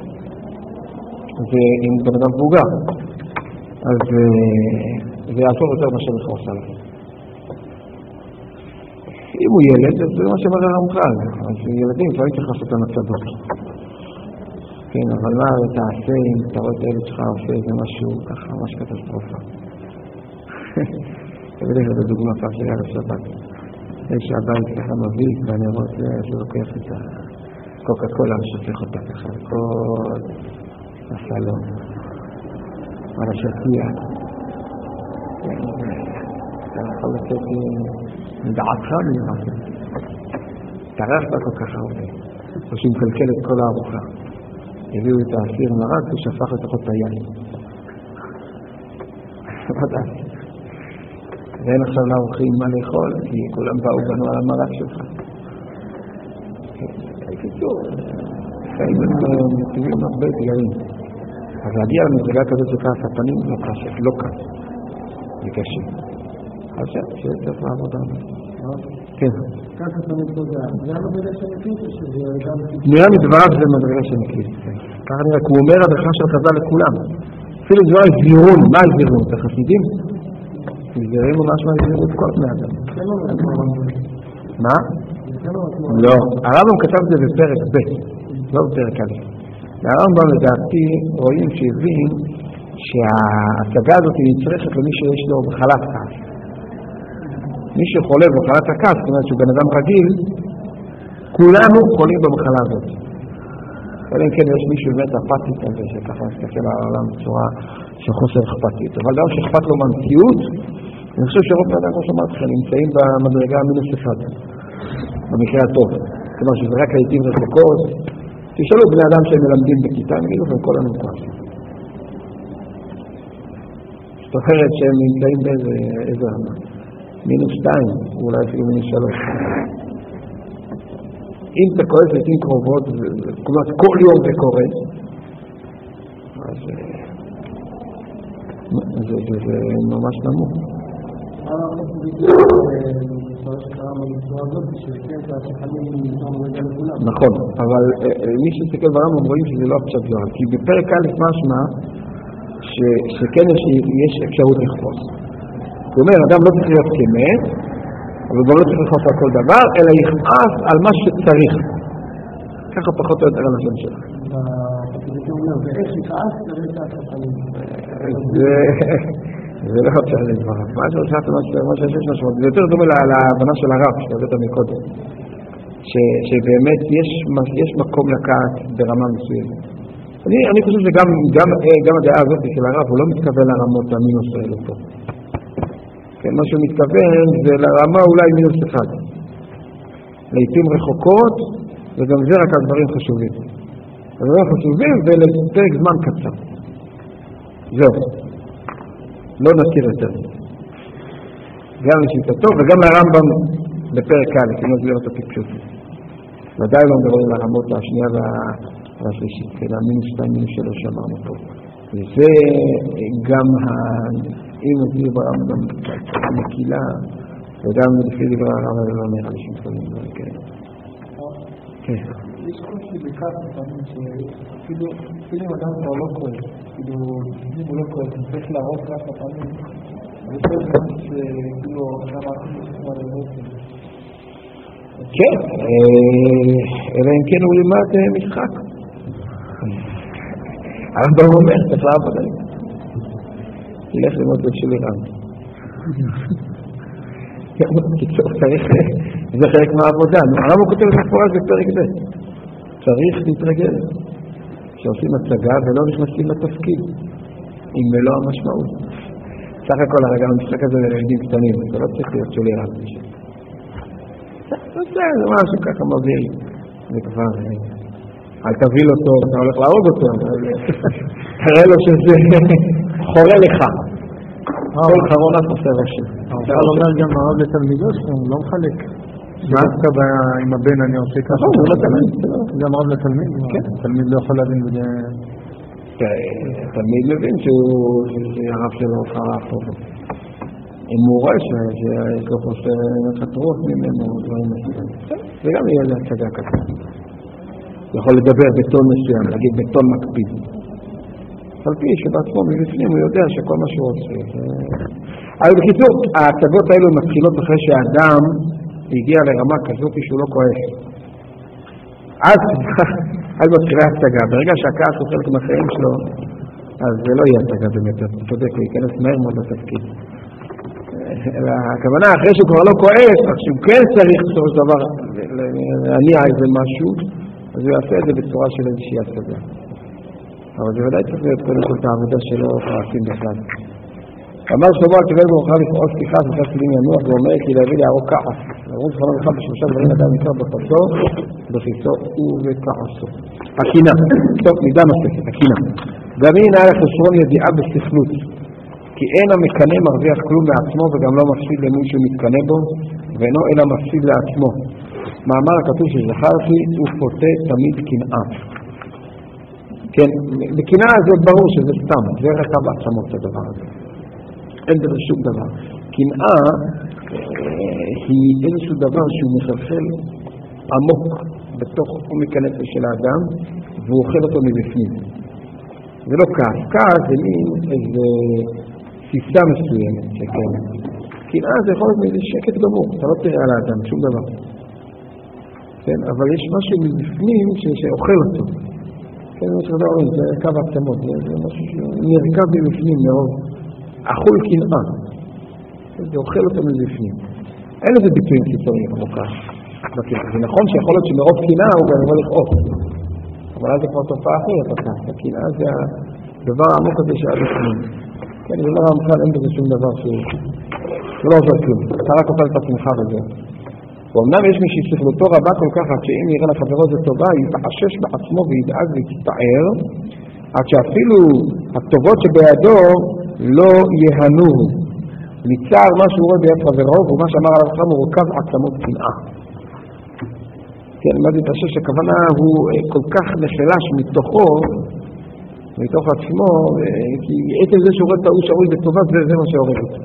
זה עם בן אדם מבוגר. אז זה יעזור יותר מה שמכרוס עליו. אם הוא ילד, אז זה מה שמראה רמח"ל. אז ילדים לפעמים צריך לעשות את המצבות. כן, אבל מה תעשה אם אתה רואה את הילד שלך עושה איזה משהו ככה, ממש קטסטרופה. תביא לך בדוגמה פעם שלי על השבת. יש הבית ככה מביא, ואני רואה שהוא לוקח את הקוקה קולה ושופך אותה ככה, כל הסלון, על השטיח. אתה יכול לצאת מדעתך מלמעלה. תרחת כל כך הרבה, או שהוא מקלקל את כל הארוחה. הביאו את האסיר מרק ושפך לתוכו את היין. ודאי. ואין עכשיו לאורחים מה לאכול, כי כולם באו בנו על המרק שלך. קיצור, חיים הם מציבים הרבה אתגרים. אז להגיע למדרגה כזאת שכעס הפנים לא קשה, לא קשה. זה קשה. חשב שצריך לעבוד הרבה. כן. ככה תמיד תודה. זה המדרגה של נקליט או שזה גם... נראה מדבריו זה מדרגה של נקליט. ככה נראה, כי הוא אומר הדרכה של חז"ל לכולם. אפילו זה לא הזהירות, מה הזהירות? החסידים? הזהירים ממש מה הזהירות כל בני אדם. מה? לא. הרמב"ם כתב את זה בפרק ב', לא בפרק א'. והרמב"ם לדעתי רואים שהבין שההצגה הזאת היא נצרכת למי שיש לו מחלת כעס. מי שחולה במחלת הכעס, זאת אומרת שהוא בן אדם רגיל, כולנו חולים במחלה הזאת. אלא אם כן יש מישהו באמת אפתית כזה, שככה מסתכל על העולם בצורה של חוסר אכפתית. אבל גם שאכפת לו מהמציאות, אני חושב שרוב בני אדם, כמו שאמרתי לכם, נמצאים במדרגה מינוס אחד, במקרה הטוב. כלומר שזה רק לעיתים רחוקות. תשאלו בני אדם שהם מלמדים בכיתה, הם יגידו לכם כל הנוקה. זאת אומרת שהם נמצאים באיזה רמה. מינוס שתיים, אולי אפילו מינוס שלוש. אם אתה כועס לעיתים קרובות, כלומר כל יום זה קורה, אז זה ממש נמוך. נכון, אבל מי שתסתכל ברמב"ם רואים שזה לא הפשט זוהר, כי בפרק א' משמע שכן יש אפשרות לכפוס. זאת אומרת, אדם לא צריך להיות כמת, אבל גם לא צריך לכפוס על כל דבר, אלא יכעס על מה שצריך. ככה פחות או יותר על השם שלך. ואיך יכעס צריך את החפנים. זה לא אפשר לדבריו. מה שעושה מה שיש משמעות, זה יותר דומה להבנה של הרב, שהבאת מקודם. שבאמת יש מקום לקחת ברמה מסוימת. אני חושב שגם הדעה הזאת של הרב, הוא לא מתכוון לרמות המינוס האלה פה. מה שהוא מתכוון זה לרמה אולי מינוס אחד. לעיתים רחוקות, וגם זה רק הדברים חשובים. הדברים חשובים ולפרק זמן קצר. זהו. לא נזכיר יותר. גם לשיטתו וגם לרמב"ם בפרק א', כי לא זליות הטיפשות. ודאי לא מדברים לרמות השנייה והשלישית, אלא מינוס שתיים, מינוס שלוש אמרנו פה. וזה גם אם נזכיר ברמב"ם המקילה, וגם לפי דברי הרמב"ם לא נראה לי שמתכונים דברים כאלה. כן. יש קושי בכך לפעמים שאפילו אם אדם כבר לא כועס, כאילו אם הוא לא כועס, הוא צריך להרוג רק לפעמים, אני חושב שכאילו גם עשינו שכמה לראות. כן, אלא אם כן הוא לימד משחק. הרמב"ם אומר, צריך לעבוד עליו. תלך ללמוד של איראן. קיצור, צריך, זה חלק מהעבודה. הרמב"ם כותב את מפורש בפרק זה. צריך להתרגל. שעושים הצגה ולא נכנסים לתפקיד. עם מלוא המשמעות. סך הכל הרגע המשחק הזה לילדים קטנים. זה לא צריך להיות של איראן. זה משהו ככה מביא. זה כבר... אל תביל אותו, אתה הולך להרוג אותו. תראה לו שזה חורה לך. כל חרונת עושה רשם. אפשר לומר גם הרב לתלמידו שהוא לא מחלק. דווקא עם הבן אני עושה ככה. הוא לא תלמיד. גם הרב לתלמיד. תלמיד לא יכול להבין בזה. תלמיד מבין שהרב שלו חרף אותו. אם הוא רואה שיש לו חוסר חתרות ממנו, דברים מסוים. זה גם יהיה להצגה ככה. יכול לדבר בטון מסוים, להגיד בטון מקפיד. על פי שבעצמו מבפנים הוא יודע שכל מה שהוא עושה. אבל בקיצור, ההצגות האלו מתחילות אחרי שהאדם הגיע לרמה כזאת שהוא לא כועס. אז, אז מתחילה הצגה. ברגע שהכעס הוא חלק מהחיים שלו, אז זה לא יהיה הצגה באמת. אתה צודק, הוא ייכנס מהר מאוד לתפקיד. הכוונה, אחרי שהוא כבר לא כועס, אז שהוא כן צריך בסופו של דבר להניע איזה משהו, אז הוא יעשה את זה בצורה של איזושהי הצגה. אבל זה ודאי צריך להיות קודם כל את העבודה שלו כועסים בכלל. אמר שלמה על תבל ברוך לכעוס ככעס וחס כלים ינוח, ואומר כי להביא להרוג כעס. אמרו זכרנו לך בשלושה דברים אדם נקרא בחצו, בחיסו ובכעסו. הקינה, טוב, מידה נוספת, הקינה. גם היא נעה לחסרון ידיעה בסכלות, כי אין המקנה מרוויח כלום לעצמו וגם לא מפסיד למי שהוא מתקנה בו, ואינו אלא מפסיד לעצמו. מאמר הכתוב שזכרתי הוא פוטה תמיד קנאה. כן, בקנאה זה ברור שזה סתם, זה רקע בעצמות הדבר הזה. אין בזה שום דבר. קנאה היא איזשהו דבר שהוא מחלחל עמוק בתוך עומק הנפש של האדם, והוא אוכל אותו מבפנים. זה לא כעס. כעס זה מין איזה תפיסה מסוימת שכן. קנאה זה יכול להיות מאיזה שקט גמור, אתה לא תראה על האדם, שום דבר. כן, אבל יש משהו מבפנים שאוכל אותו. כן, יש לך דברים, זה קו העצמות, זה משהו שנרכב מבפנים מאוד. אכול קנאה. זה אוכל אותו מבפנים. אין לזה ביטויים קיצוניים כמו כך. זה נכון שיכול להיות שמרוב קנאה הוא גם יכול לכעוס. אבל אז זה כבר תופעה אחרת אחת. הקנאה זה הדבר העמוק הזה שהיה בפנים. כן, זה לא רמח"ל, אין בזה שום דבר שהוא זה לא עוזר כלום, אתה רק עושה את השמחה וזהו. ואומנם יש מי ששכלותו רבה כל כך עד שאם יראה לחברו זה טובה, יתעשש בעצמו וידאג ויתפאר, עד שאפילו הטובות שבידו לא יהנוהו. ניצר מה שהוא רואה ביד חברו, ומה שאמר עליו חכם הוא רוכב עצמות קנאה. כן, מה זה התעשש? הכוונה הוא כל כך נחלש מתוכו, מתוך עצמו, כי עצם זה שהוא רואה את ההוא שרוי בטובה, זה, זה מה שהורג אותו.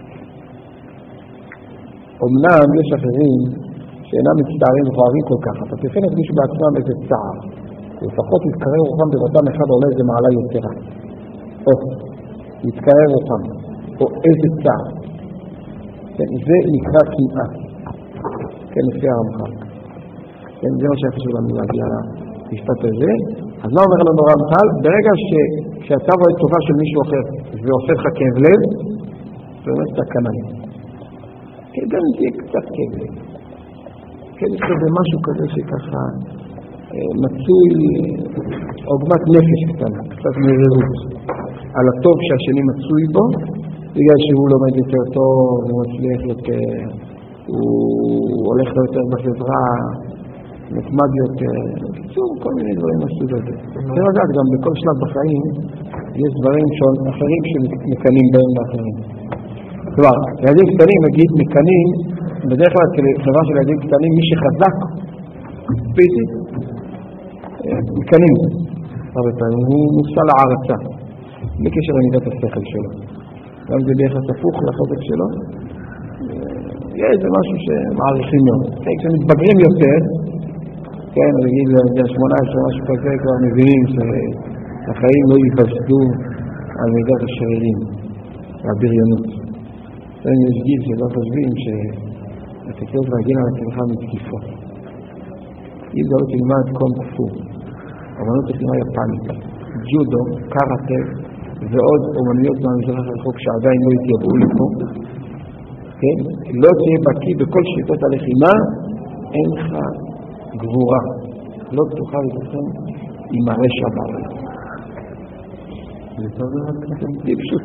אמנם יש אחרים שאינם מצטערים וכואבים כל כך, אתה תפן את מישהו בעצמם איזה צער, לפחות יתקרר רוחם בבתם אחד עולה איזה מעלה יותרה. או, יתקרר רוחם, או איזה צער. כן, זה נקרא קנאה. כן, לפי הרמח"ל. כן, זה מה שחשוב לנו להגיע למשפט הזה. אז מה אומר לנו הרמח"ל? ברגע שאתה רואה טובה של מישהו אחר ועושה לך כאב לב, זה אומר סכנה. כן, גם זה קצת כאב לב. כן, יש כזה משהו כזה שככה מצוי עוגמת נפש קטנה, קצת מרירות, על הטוב שהשני מצוי בו, בגלל שהוא לומד יותר טוב, הוא מצליח יותר, הוא הולך לו יותר בחברה, נחמד יותר, בקיצור, כל מיני דברים מסוג הזה. זה רגע, גם בכל שלב בחיים יש דברים אחרים שמקנים בהם לאחרים. כלומר, ילדים קטנים, נגיד, מקנים, בדרך כלל חברה של ילדים קטנים, מי שחזק, פיזית, מקנים, הרבה פעמים, הוא מושא לערצה, בקשר למידת השכל שלו. גם זה ביחס הפוך לחזק שלו, יש זה משהו שמעריכים לו. כשמתבגרים יותר, כן, נגיד, זה השמונה עשרה, משהו כזה, כבר מבינים שהחיים לא ייבסדו על מידת השרירים, והבריונות. יש גיל שלא חושבים שאתה צריך להגן על עצמך מתקיפות. אם זה לא תלמד קונג פו, אמנות לחימה יפנית, ג'ודו, קראטה ועוד אומנויות מהמזרח הרחוק שעדיין לא התייבאו לפה, כן? לא תהיה בקיא בכל שיטות הלחימה, אין לך גבורה. לא תוכל להתחיל עם הרשע בעולם. זה טוב לראות ככה, זה פשוט.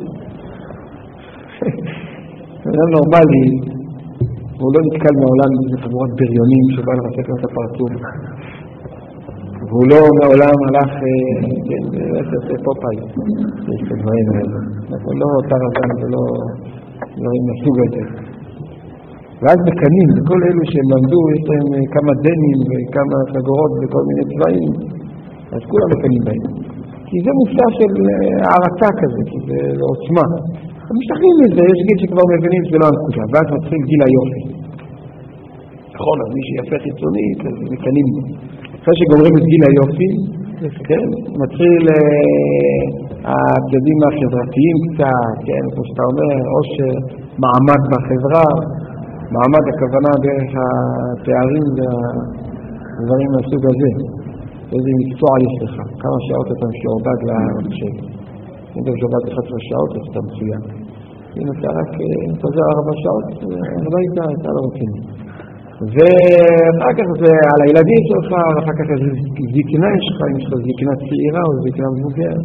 אדם נורמלי, הוא לא נתקל מעולם באיזה חבורת בריונים שבא לרסק לו את הפרצוף. והוא לא מעולם הלך, כן, זה פופאי. יש את הדברים האלה. אנחנו לא טרזן ולא דברים מסוג הזה. ואז מקנים, וכל אלו שהם למדו, יש להם כמה דנים וכמה חגורות וכל מיני צבעים, אז כולם מקנים בהם. כי זה מושא של הערצה כזה, כי זה עוצמה. משתחררים מזה, יש גיל שכבר מבינים שזה לא הנקודה, ואז מתחיל גיל היופי. נכון, אז מי שיפה חיצונית, אז מקנים. אחרי שגומרים את גיל היופי, כן, מתחיל הצדדים החברתיים קצת, כן, כמו שאתה אומר, או שמעמד בחברה, מעמד הכוונה דרך התארים והדברים מהסוג הזה. איזה מקצוע יש לך, כמה שעות אתה משועבד למחשב. אם אתה משועבד אחת עשרה שעות, אז אתה מצוין. אם אתה רק חוזר ארבע שעות, לא הייתה, אתה לא רוצים. ואחר כך זה על הילדים שלך, ואחר כך זה זקנה שלך, אם יש לך זקנה צעירה או זקנה מבוגרת.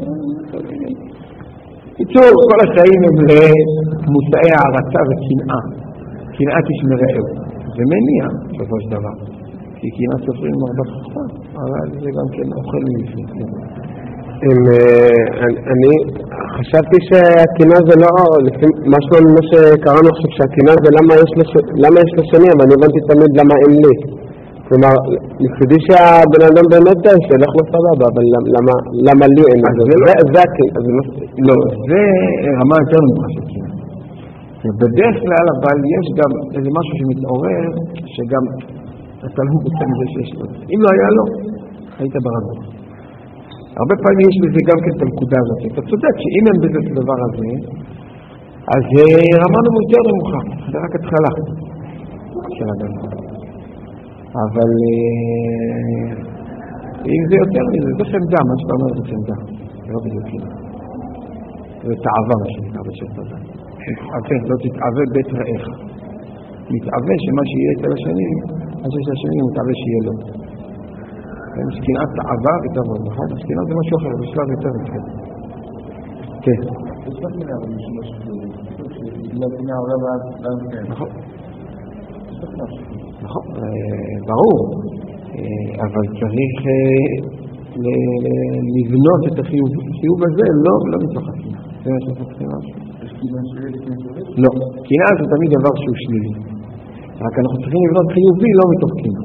קיצור, כל החיים הם למושאי הערצה וקנאה. קנאת איש מרעהו. זה מניע, בסופו של דבר. כי קנאת סופרים הרבה חכמה, אבל זה גם כן אוכל מבפנים. אני חשבתי שהקנאה זה לא, משהו על מה שקראנו עכשיו, שהקנאה זה למה יש לשני, אבל אני הבנתי תמיד למה אין לי. כלומר, מצדי שהבן אדם באמת שילך לו סבבה, אבל למה לי אין לזה? זה הקנאה. לא, זה רמה יותר נמוכה של קנאה. בדרך כלל, אבל יש גם איזה משהו שמתעורר, שגם אתה לא רוצה מזה שיש לו. אם לא היה לו, היית ברזו. הרבה פעמים יש לזה גם כן את הנקודה הזאת. אתה צודק שאם אין בזה את הדבר הזה, אז רמה יותר נמוכה. זה רק התחלה של אדם. אבל אם זה יותר מזה, זה חמדה, מה שאתה אומר זה חמדה. זה לא בדיוק כזה. זה תאווה מה שנקרא בשפט הזה. מתאווה, לא תתאווה בית רעך. מתאווה שמה שיהיה אצל השני, מה שיש לשני הוא מתאווה שיהיה לו. סקינת תאווה ותאווה, נכון? סקינת זה משהו אחר, זה שלב יותר מתחיל. כן. יש לך מילה אבל משמש שבגלל קינה עולה ואז כן. נכון. נכון, ברור. אבל צריך לבנות את החיוב הזה לא מתוך הקנאה. זה מה שאנחנו צריכים לעשות. יש קינה שלי לפני שלי? לא, קנאה זה תמיד דבר שהוא שלילי. רק אנחנו צריכים לבנות חיובי לא מתוך קנאה.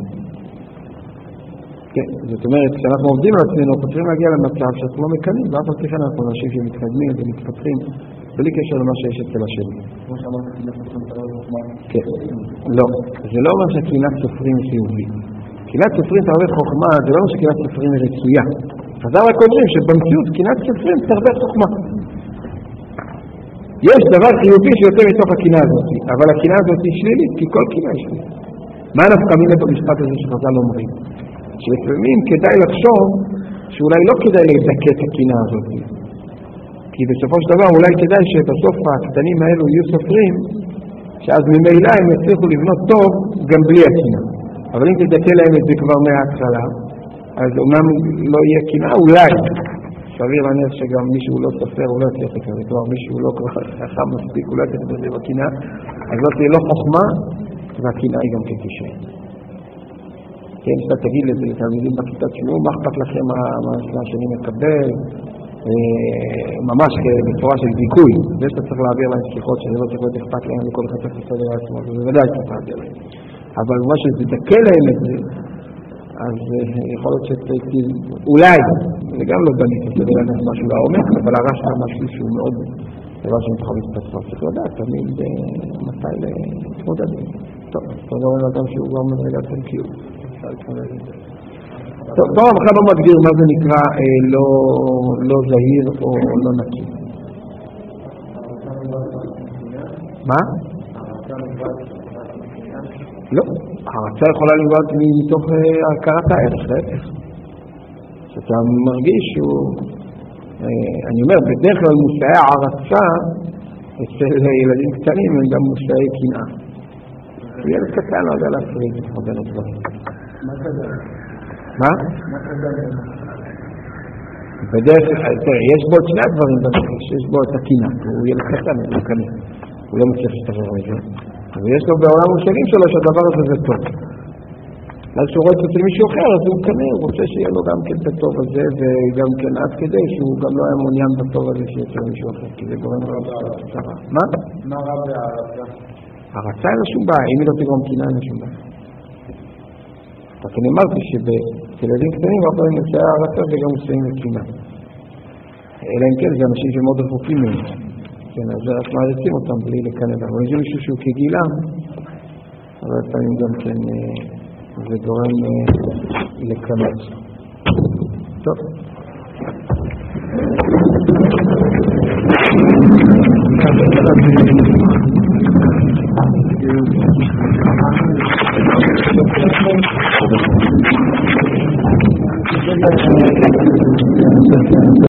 כן, זאת אומרת, כשאנחנו עובדים על עצמנו, אנחנו צריכים להגיע למצב שאנחנו לא מקנאים, ואף על פי כן אנחנו אנשים שמתקדמים ומתפתחים, בלי קשר למה שיש אצל השני. כמו שאמרת, קנאת סופרים תראה חוכמה. כן, לא, זה לא אומר שקנאת סופרים היא חיובית. קנאת סופרים תרבה חוכמה, זה לא אומר שקנאת סופרים היא רצויה. חז"ל רק אומרים שבמציאות קנאת סופרים תרבה חוכמה. יש דבר חיובי שיוצא מתוך הקנאה הזאת, אבל הקנאה הזאת היא שלילית, כי כל קנאה היא שלילית. מה נפקא מינה במשפט הזה שחז"ל אומרים? שלפעמים כדאי לחשוב שאולי לא כדאי לדכא את הקנאה הזאת. כי בסופו של דבר אולי כדאי שבסוף הקטנים האלו יהיו סופרים, שאז ממילא הם יצליחו לבנות טוב גם בלי הקנאה. אבל אם תדכא להם את זה כבר מההתחלה, אז אומנם לא יהיה קנאה, אולי. סביר להניח שגם מישהו לא סופר, הוא לא יצליח לקרוא, כלומר מישהו לא כבר חכם מספיק, הוא לא יצליח בזה בקנאה, אז לא תהיה לא חוכמה, והקנאה היא גם כתישאר. כן, שאתה תגיד לזה לתלמידים בכיתת שיעור, מה אכפת לכם מה שאני מקבל, ממש בצורה של דיכוי, זה שאתה צריך להעביר להם שיחות, שזה לא צריך להיות אכפת להם וכל אחד צריך לסדר לעצמו, זה ודאי צריך להעביר להם. אבל מה שתדכא להם את זה, אז יכול להיות שתגיד, אולי, זה גם לא בנית, כדי לנס משהו לעומק, אבל הרש היה משהו שהוא מאוד, דבר שמתחל להסתפר, צריך לדעת, תמיד מתי להתמודד. טוב, תודה רבה לאדם שהוא כבר מדרגת חלקיות. טוב, פה המחר לא מגדיר מה זה נקרא לא זהיר או לא נקי. מה? לא, הרצה יכולה לבד מתוך הכרת הערך, להפך. שאתה מרגיש שהוא, אני אומר, בדרך כלל מושאי הערצה אצל ילדים קטנים הם גם מושאי קנאה. ילד קטן לא יודע להפריד בין הדברים. מה כזה? מה? מה כזה? בדרך כלל, תראה, יש בו את שני הדברים בנפש, יש בו את הקנאה, הוא ילד קטן, הוא לא קנה, הוא לא מצליח להשתחרר מזה. ויש לו בעולם המושגים שלו שהדבר הזה זה טוב. אז כשהוא רואה אצל מישהו אחר, אז הוא קנה, הוא רוצה שיהיה לו גם כן את הטוב הזה, וגם כן עד כדי שהוא גם לא היה מעוניין בטוב הזה שיהיה אצל מישהו אחר, כי זה גורם לו לצרה. מה? מה רע בהערצה? הרצה אין לו שום בעיה, אם היא לא תגרום קנאה אין לו שום בעיה. רק אני אמרתי שבילדים קטנים הרבה פעמים מושאי הערצה וגם מושאים לקנאה. אלא אם כן, זה אנשים שמאוד רחוקים מהם. כן, אז רק מעריצים אותם בלי לקנא. אבל יש מישהו שהוא כגילם, אבל פעמים גם כן זה גורם לקנא. טוב. Thank you.